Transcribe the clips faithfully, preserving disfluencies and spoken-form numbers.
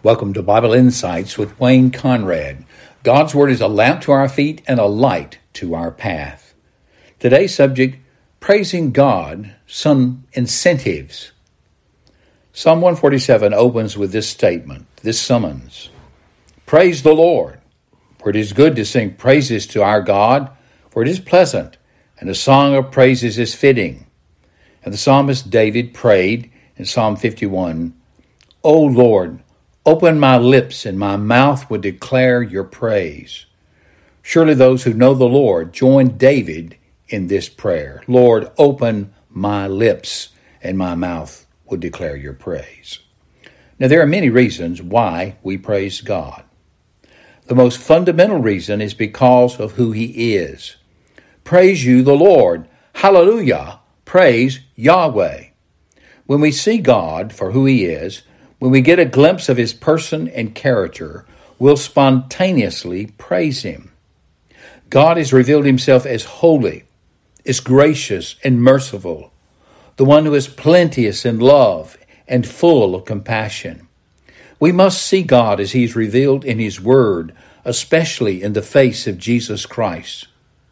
Welcome to Bible Insights with Wayne Conrad. God's Word is a lamp to our feet and a light to our path. Today's subject, praising God, some incentives. Psalm one forty-seven opens with this statement, this summons. Praise the Lord, for it is good to sing praises to our God, for it is pleasant, and a song of praises is fitting. And the psalmist David prayed in Psalm fifty-one, O Lord, open my lips, and my mouth would declare your praise. Surely those who know the Lord join David in this prayer. Lord, open my lips, and my mouth would declare your praise. Now, there are many reasons why we praise God. The most fundamental reason is because of who he is. Praise you, the Lord. Hallelujah. Praise Yahweh. When we see God for who he is, when we get a glimpse of his person and character, we'll spontaneously praise him. God has revealed himself as holy, as gracious and merciful, the one who is plenteous in love and full of compassion. We must see God as he's revealed in his word, especially in the face of Jesus Christ.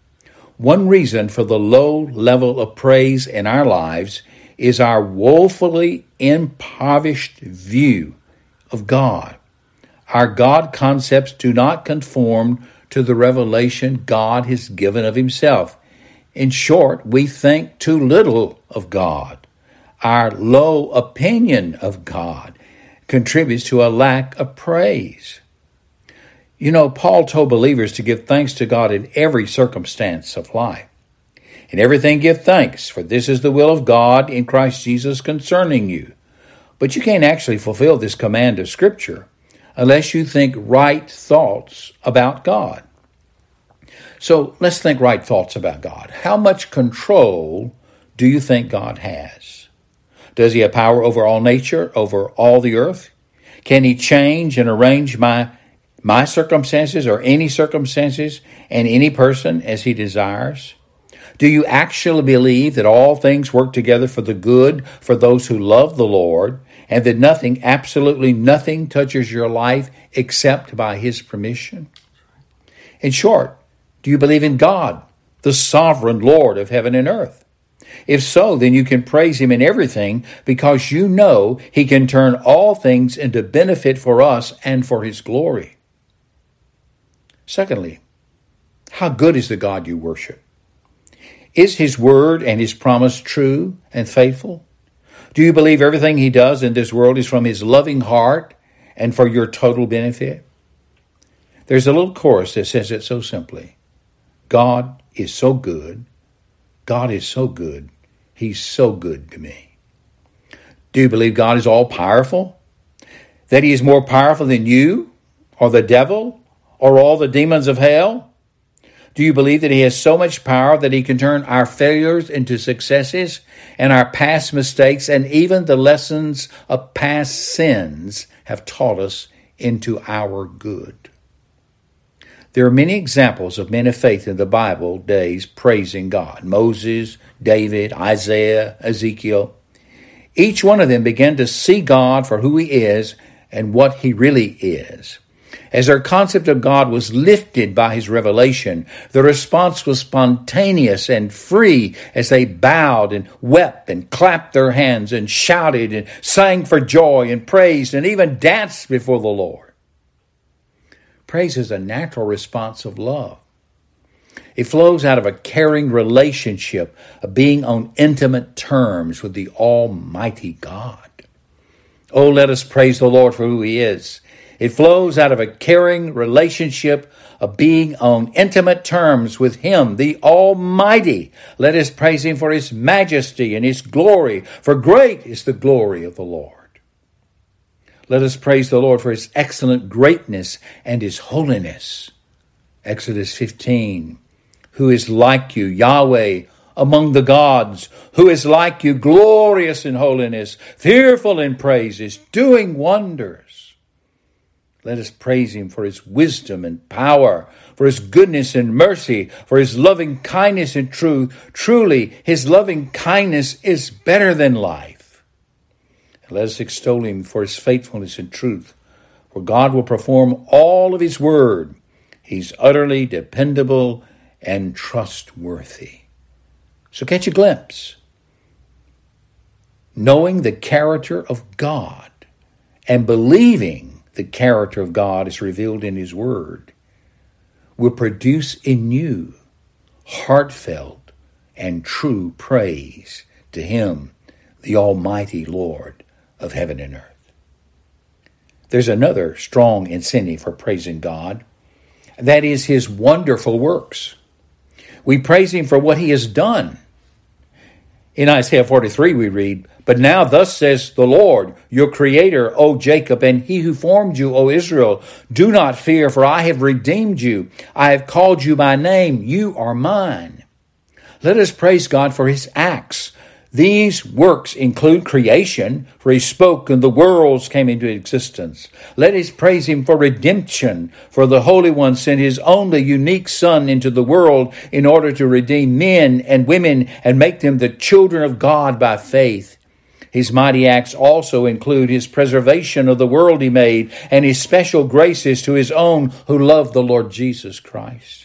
One reason for the low level of praise in our lives is our woefully impoverished view of God. Our God concepts do not conform to the revelation God has given of himself. In short, we think too little of God. Our low opinion of God contributes to a lack of praise. You know, Paul told believers to give thanks to God in every circumstance of life. In everything give thanks, for this is the will of God in Christ Jesus concerning you. But you can't actually fulfill this command of Scripture unless you think right thoughts about God. So let's think right thoughts about God. How much control do you think God has? Does he have power over all nature, over all the earth? Can he change and arrange my, my circumstances or any circumstances and any person as he desires? Do you actually believe that all things work together for the good for those who love the Lord, and that nothing, absolutely nothing, touches your life except by his permission? In short, do you believe in God, the sovereign Lord of heaven and earth? If so, then you can praise him in everything because you know he can turn all things into benefit for us and for his glory. Secondly, how good is the God you worship? Is his word and his promise true and faithful? Do you believe everything he does in this world is from his loving heart and for your total benefit? There's a little chorus that says it so simply. God is so good. God is so good. He's so good to me. Do you believe God is all powerful? That he is more powerful than you or the devil or all the demons of hell? Do you believe that he has so much power that he can turn our failures into successes and our past mistakes and even the lessons of past sins have taught us into our good? There are many examples of men of faith in the Bible days praising God. Moses, David, Isaiah, Ezekiel. Each one of them began to see God for who he is and what he really is. As their concept of God was lifted by his revelation, the response was spontaneous and free as they bowed and wept and clapped their hands and shouted and sang for joy and praised and even danced before the Lord. Praise is a natural response of love. It flows out of a caring relationship of being on intimate terms with the Almighty God. Oh, let us praise the Lord for who he is. It flows out of a caring relationship of being on intimate terms with him, the Almighty. Let us praise him for his majesty and his glory, for great is the glory of the Lord. Let us praise the Lord for his excellent greatness and his holiness. Exodus fifteen, who is like you, Yahweh, among the gods, who is like you, glorious in holiness, fearful in praises, doing wonders. Let us praise him for his wisdom and power, for his goodness and mercy, for his loving kindness and truth. Truly, his loving kindness is better than life. And let us extol him for his faithfulness and truth, for God will perform all of his word. He's utterly dependable and trustworthy. So catch a glimpse. Knowing the character of God and believing the character of God is revealed in his word will produce in you heartfelt and true praise to him, the Almighty Lord of heaven and earth. There's another strong incentive for praising God. That is his wonderful works. We praise him for what he has done. In Isaiah forty-three we read, "But now thus says the Lord, your creator, O Jacob, and he who formed you, O Israel, do not fear, for I have redeemed you. I have called you by name. You are mine." Let us praise God for his acts. These works include creation, for he spoke and the worlds came into existence. Let us praise him for redemption, for the Holy One sent his only unique Son into the world in order to redeem men and women and make them the children of God by faith. His mighty acts also include his preservation of the world he made and his special graces to his own who love the Lord Jesus Christ.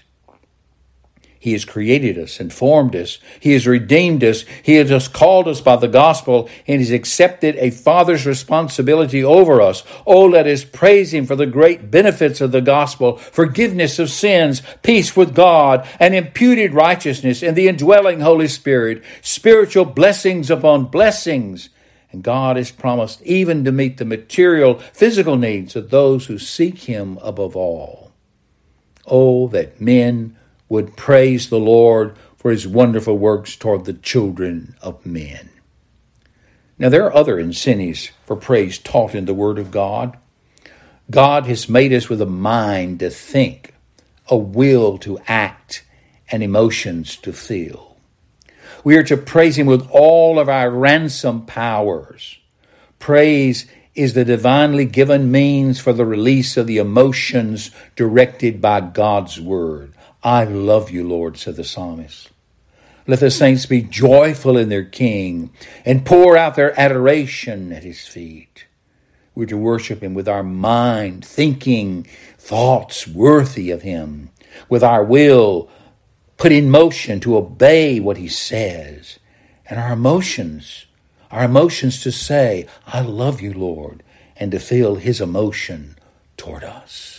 He has created us and formed us. He has redeemed us. He has called us by the gospel and has accepted a father's responsibility over us. Oh, let us praise him for the great benefits of the gospel, forgiveness of sins, peace with God, and imputed righteousness and the indwelling Holy Spirit, spiritual blessings upon blessings. And God has promised even to meet the material, physical needs of those who seek him above all. Oh, that men would praise the Lord for his wonderful works toward the children of men. Now, there are other incentives for praise taught in the Word of God. God has made us with a mind to think, a will to act, and emotions to feel. We are to praise him with all of our ransom powers. Praise is the divinely given means for the release of the emotions directed by God's Word. I love you, Lord, said the psalmist. Let the saints be joyful in their King and pour out their adoration at his feet. We're to worship him with our mind, thinking thoughts worthy of him, with our will put in motion to obey what he says, and our emotions, our emotions to say, I love you, Lord, and to feel his emotion toward us.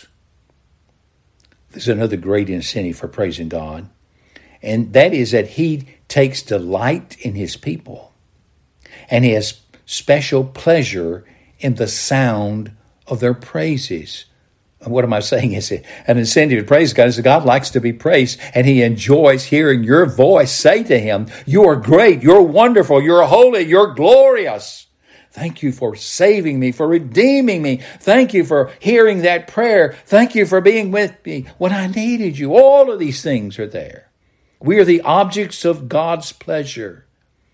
There's another great incentive for praising God, and that is that he takes delight in his people, and he has special pleasure in the sound of their praises. And what am I saying? Is it an incentive to praise God? Is that God likes to be praised, and he enjoys hearing your voice say to him, you are great, you're wonderful, you're holy, you're glorious. Thank you for saving me, for redeeming me. Thank you for hearing that prayer. Thank you for being with me when I needed you. All of these things are there. We are the objects of God's pleasure.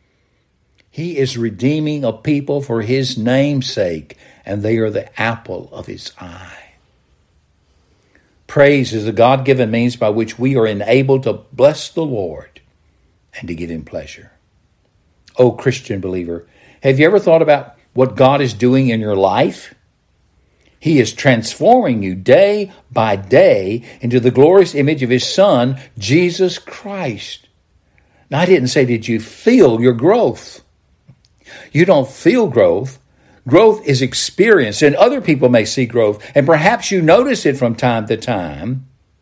He is redeeming a people for his name's sake, and they are the apple of his eye. Praise is the God-given means by which we are enabled to bless the Lord and to give him pleasure. Oh, Christian believer, have you ever thought about what God is doing in your life? He is transforming you day by day into the glorious image of his Son, Jesus Christ. Now, I didn't say, did you feel your growth? You don't feel growth. Growth is experienced, and other people may see growth, and perhaps you notice it from time to time.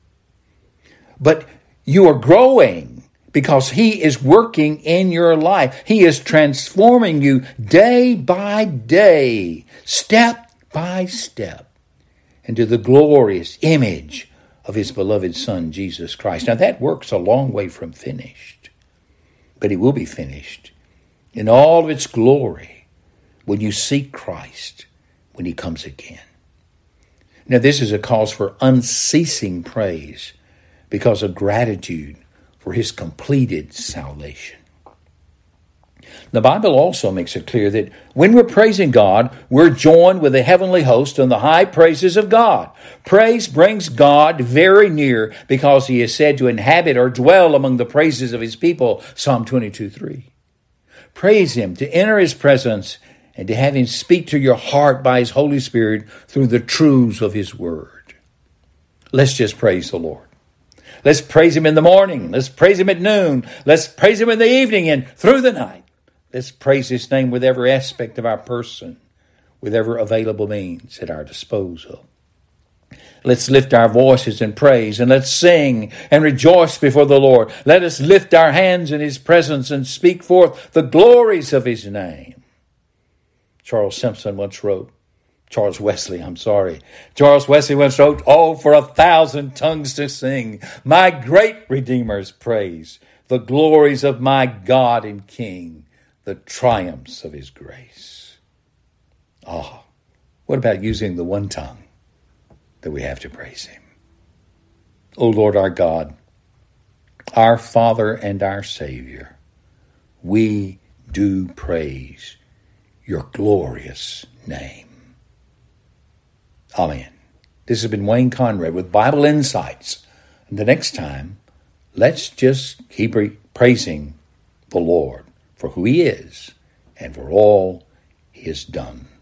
But you are growing because he is working in your life. He is transforming you day by day, step by step, into the glorious image of his beloved Son, Jesus Christ. Now, that work's a long way from finished, but it will be finished in all of its glory when you seek Christ, when he comes again. Now, this is a cause for unceasing praise because of gratitude for his completed salvation. The Bible also makes it clear that when we're praising God, we're joined with the heavenly host in the high praises of God. Praise brings God very near because he is said to inhabit or dwell among the praises of his people, Psalm twenty-two three. Praise him, to enter his presence and to have him speak to your heart by his Holy Spirit through the truths of his word. Let's just praise the Lord. Let's praise him in the morning. Let's praise him at noon. Let's praise him in the evening and through the night. Let's praise his name with every aspect of our person, with every available means at our disposal. Let's lift our voices in praise, and let's sing and rejoice before the Lord. Let us lift our hands in his presence and speak forth the glories of his name. Charles Simpson once wrote, Charles Wesley, I'm sorry. Charles Wesley once wrote, "Oh, for a thousand tongues to sing my great Redeemer's praise, the glories of my God and King, the triumphs of his grace." Ah, oh, what about using the one tongue that we have to praise him? O Lord our God, our Father and our Savior, we do praise your glorious name. Amen. This has been Wayne Conrad with Bible Insights. And the next time, let's just keep praising the Lord for who he is and for all he has done.